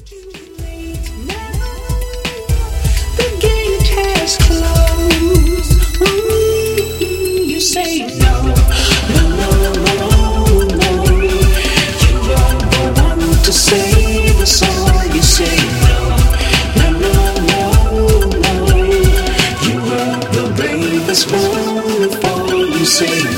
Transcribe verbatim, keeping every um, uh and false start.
The gate has closed. Ooh, you say no, no, no, no, no. You are the one to save us all. You say no, no, no, no, no. You are the bravest one of all. You say